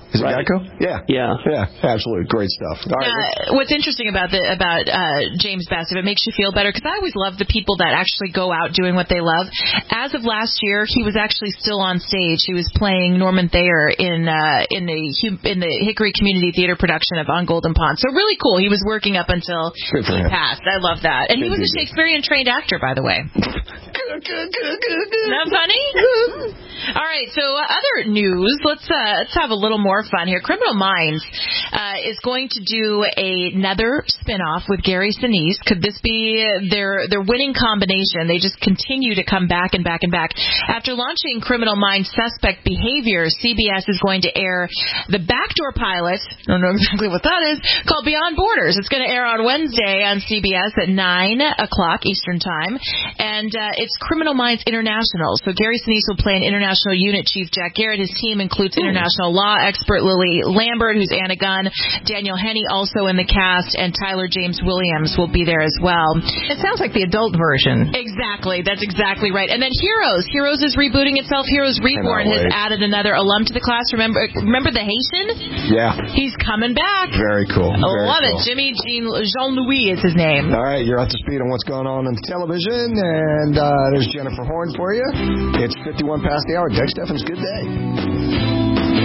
Is it right. Geico? Yeah. Yeah. Yeah, absolutely. Great stuff. All right. Uh, what's interesting about the about uh, James Best, if it makes you feel better, because I always love the people that actually go out doing what they love. As of last year, he was actually still on stage. He was playing Norman Thayer in uh, in the in the Hickory Community Theater production of On Golden Pond. So really cool. He was working up until he passed. I love that. And he was a Shakespearean trained actor, by the way. Isn't that funny? All right, so uh, other news. Let's uh, let's have a little more fun here. Criminal Minds uh, is going to do a, another spinoff with Gary Sinise. Could this be their their winning combination? They just continue to come back and back and back. After launching Criminal Minds Suspect Behavior, C B S is going to air the backdoor pilot. I don't know exactly what that is. Called Beyond Borders. It's going to air on Wednesday on C B S at nine o'clock Eastern Time, and uh, it's Criminal Minds International. So Gary Sinise will play an international unit chief, Jack Garrett. His team includes Ooh. international law expert Lily Lambert, who's Anna Gunn, Daniel Henney also in the cast, and Tyler James Williams will be there as well. It sounds like the adult version. Exactly. That's exactly right. And then Heroes. Heroes is rebooting itself. Heroes Reborn has added another alum to the class. Remember remember the Haitian? Yeah. He's coming back. Very cool. I Very love cool. it. Jimmy Jean, Jean-Louis is his name. All right, you're up to speed on what's going on on the television, and uh, there's Jennifer Horn for you. It's fifty-one past the hour. Doug Steffens, good day.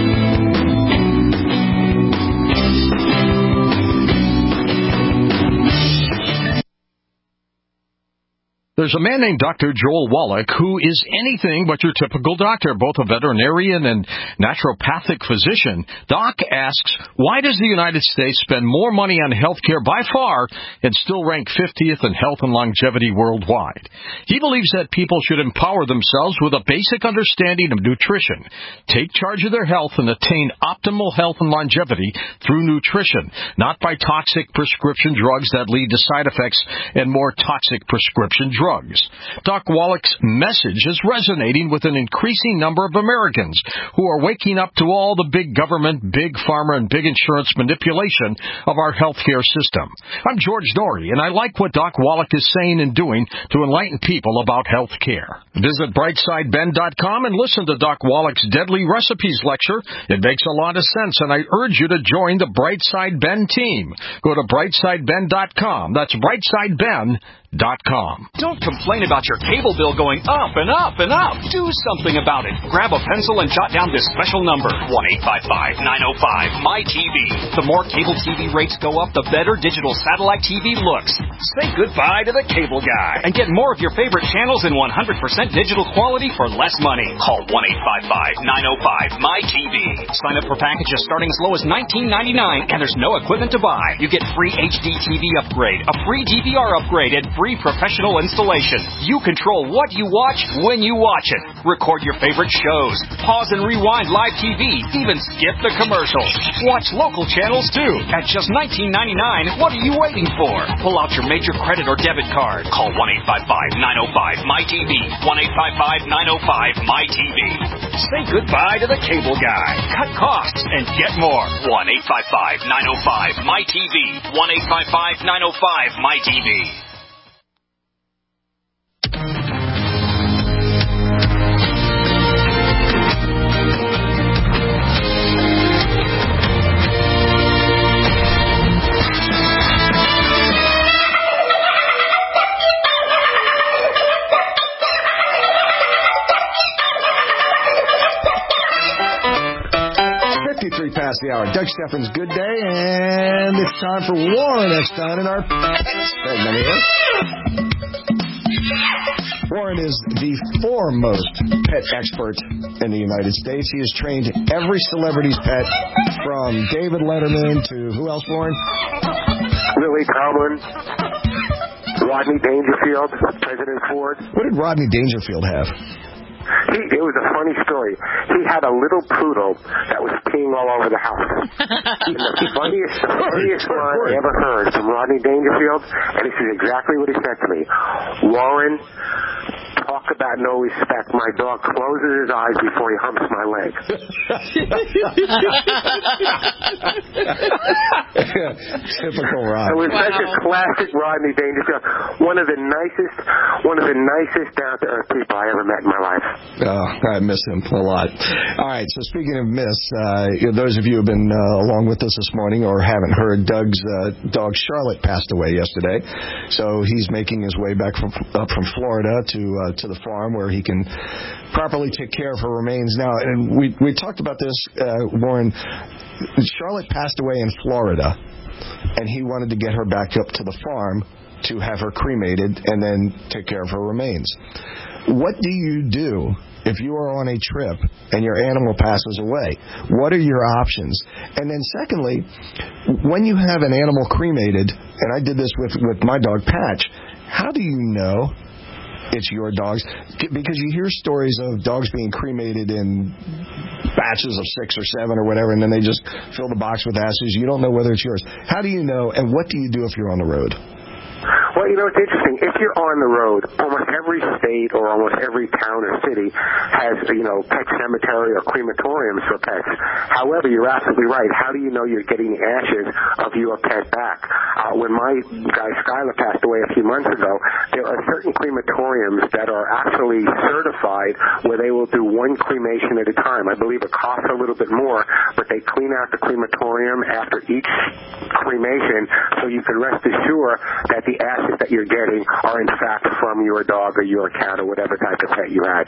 There's a man named Doctor Joel Wallach who is anything but your typical doctor, both a veterinarian and naturopathic physician. Doc asks, why does the United States spend more money on health care by far and still rank fiftieth in health and longevity worldwide? He believes that people should empower themselves with a basic understanding of nutrition, take charge of their health, and attain optimal health and longevity through nutrition, not by toxic prescription drugs that lead to side effects and more toxic prescription drugs. Drugs. Doc Wallach's message is resonating with an increasing number of Americans who are waking up to all the big government, big pharma, and big insurance manipulation of our healthcare system. I'm George Norrie, and I like what Doc Wallach is saying and doing to enlighten people about health care. Visit brightside ben dot com and listen to Doc Wallach's Deadly Recipes lecture. It makes a lot of sense, and I urge you to join the Brightside Ben team. Go to brightside ben dot com. That's brightside ben dot com. Don't complain about your cable bill going up and up and up. Do something about it. Grab a pencil and jot down this special number, one eight five five, nine oh five, M Y T V. The more cable T V rates go up, the better digital satellite T V looks. Say goodbye to the cable guy and get more of your favorite channels in one hundred percent digital quality for less money. Call one eight five five, nine oh five, M Y T V. Sign up for packages starting as low as nineteen ninety-nine, and there's no equipment to buy. You get free H D T V upgrade, a free D V R upgrade, and free professional installation. You control what you watch when you watch it. Record your favorite shows. Pause and rewind live T V. Even skip the commercials. Watch local channels too. At just nineteen ninety-nine, what are you waiting for? Pull out your major credit or debit card. Call one eight five five, nine oh five, M Y T V. one eight five five, nine oh five, M Y T V. Say goodbye to the cable guy. Cut costs and get more. one eight five five, nine oh five, M Y T V. one eight five five, nine oh five, M Y T V. fifty-three past the hour. Doug Steffens, good day, and it's time for Warren Eckstein in our segment here. Warren is the foremost pet expert in the United States. He has trained every celebrity's pet, from David Letterman to who else, Warren? Lily Tomlin, Rodney Dangerfield, President Ford. What did Rodney Dangerfield have? He, it was a funny story. He had a little poodle that was peeing all over the house. And the funniest, the funniest line I ever heard from Rodney Dangerfield, and this is exactly what he said to me. Warren, talk talk about no respect. My dog closes his eyes before he humps my leg. Typical Rod. It was wow. such a classic Rodney Dangerfield. One of the nicest, one of the nicest down-to-earth people I ever met in my life. Oh, I miss him a lot. All right, so speaking of miss, uh, those of you who have been uh, along with us this morning or haven't heard, Doug's uh, dog Charlotte passed away yesterday. So he's making his way back from up from Florida to uh, to the farm where he can properly take care of her remains. Now, and we we talked about this, uh, Warren. Charlotte passed away in Florida, and he wanted to get her back up to the farm to have her cremated and then take care of her remains. What do you do if you are on a trip and your animal passes away? What are your options? And then secondly, when you have an animal cremated, and I did this with, with my dog Patch, how do you know it's your dog's? Because you hear stories of dogs being cremated in batches of six or seven or whatever, and then they just fill the box with ashes. You don't know whether it's yours. How do you know, and what do you do if you're on the road? Well, you know, it's interesting. If you're on the road, almost every state or almost every town or city has, you know, pet cemetery or crematoriums for pets. However, you're absolutely right. How do you know you're getting the ashes of your pet back? Uh, when my guy Skylar passed away a few months ago, there are certain crematoriums that are actually certified where they will do one cremation at a time. I believe it costs a little bit more, but they clean out the crematorium after each cremation so you can rest assured that the ashes that you're getting are in fact from your dog or your cat or whatever type of pet you had.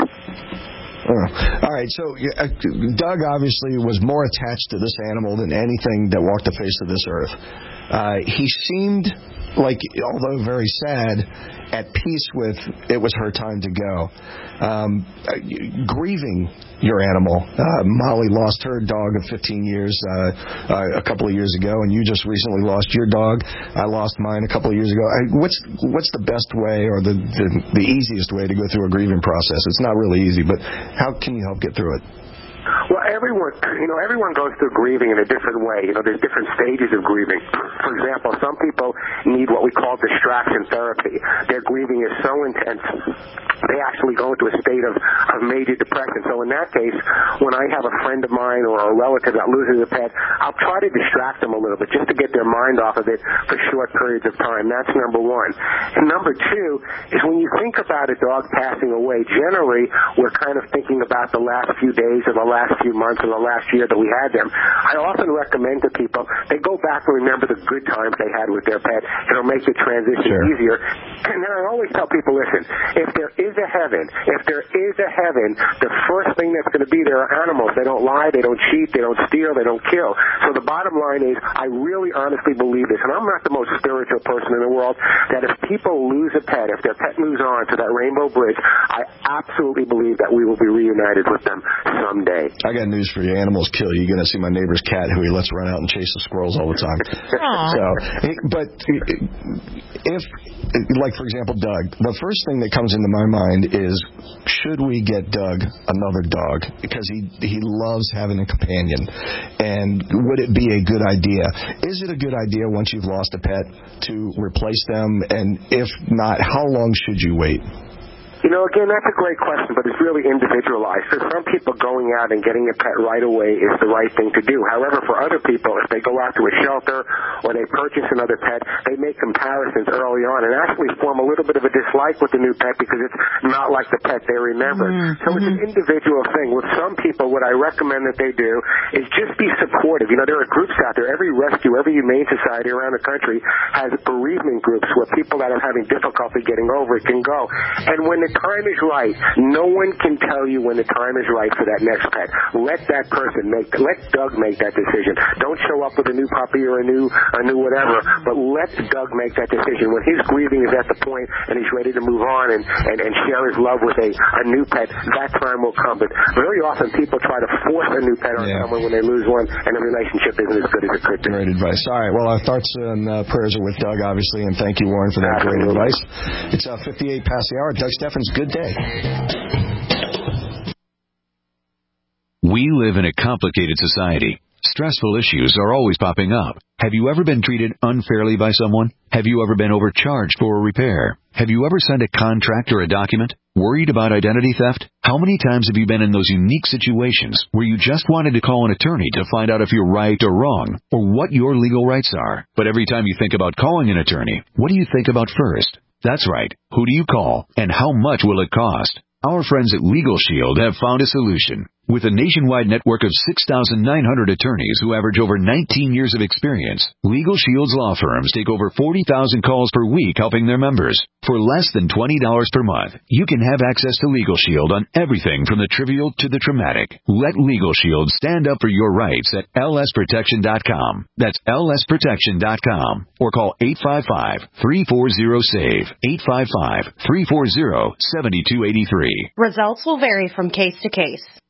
Oh. All right, so uh, Doug obviously was more attached to this animal than anything that walked the face of this earth. Uh, he seemed like, although very sad, at peace with it was her time to go. Um, uh, grieving your animal. Uh, Molly lost her dog of fifteen years uh, uh, a couple of years ago, and you just recently lost your dog. I lost mine a couple of years ago. I, what's what's the best way or the, the the easiest way to go through a grieving process? It's not really easy, but how can you help get through it? Well, everyone, you know, everyone goes through grieving in a different way. You know, there's different stages of grieving. For example, some people need what we call distraction therapy. Their grieving is so intense, they actually go into a state of, of major depression. So in that case, when I have a friend of mine or a relative that loses a pet, I'll try to distract them a little bit just to get their mind off of it for short periods of time. That's number one. And number two is when you think about a dog passing away, generally we're kind of thinking about the last few days or the last few months or the last year that we had them. I often recommend to people they go back and remember the good times they had with their pet. It'll make the transition sure. easier. And then I always tell people, listen, if there is a heaven, if there is a heaven, the first thing that's going to be there are animals. They don't lie, they don't cheat, they don't steal, they don't kill. So the bottom line is I really honestly believe this, and I'm not the most spiritual person in the world, that if people lose a pet, if their pet moves on to that rainbow bridge, I absolutely believe that we will be reunited with them someday. I got news for you. Animals kill you. You're going to see my neighbor's cat who he lets run out and chase the squirrels all the time. So, but if, like, for example, Doug, the first thing that comes into my mind is, should we get Doug another dog? Because he, he loves having a companion. And would it be a good idea? Is it a good idea once you've lost a pet to replace them? And if not, how long should you wait? You know, again, that's a great question, but it's really individualized. For some people, going out and getting a pet right away is the right thing to do. However, for other people, if they go out to a shelter or they purchase another pet, they make comparisons early on and actually form a little bit of a dislike with the new pet because it's not like the pet they remember. Mm-hmm. So it's an individual thing. With some people, what I recommend that they do is just be supportive. You know, there are groups out there. Every rescue, every humane society around the country has bereavement groups where people that are having difficulty getting over it can go. And when the time is right, no one can tell you when the time is right for that next pet. Let that person make, let Doug make that decision. Don't show up with a new puppy or a new, a new whatever, but let Doug make that decision. When his grieving is at the point and he's ready to move on and, and, and share his love with a, a new pet, that time will come. But very often people try to force a new pet on yeah. someone when they lose one, and the relationship isn't as good as it could be. Great advice. All right, well, our thoughts and uh, prayers are with Doug, obviously, and thank you, Warren, for that Absolutely. great advice. It's uh, fifty-eight past the hour. Doug Steffens, good day. We live in a complicated society. Stressful issues are always popping up. Have you ever been treated unfairly by someone? Have you ever been overcharged for a repair? Have you ever signed a contract or a document? Worried about identity theft? How many times have you been in those unique situations where you just wanted to call an attorney to find out if you're right or wrong, or what your legal rights are? But every time you think about calling an attorney, what do you think about first? That's right. Who do you call, and how much will it cost? Our friends at Legal Shield have found a solution. With a nationwide network of six thousand nine hundred attorneys who average over nineteen years of experience, Legal Shield's law firms take over forty thousand calls per week helping their members. For less than twenty dollars per month, you can have access to Legal Shield on everything from the trivial to the traumatic. Let Legal Shield stand up for your rights at L S protection dot com. That's L S protection dot com. Or call eight five five, three four zero, SAVE, eight five five, three four zero, seven two eight three. Results will vary from case to case.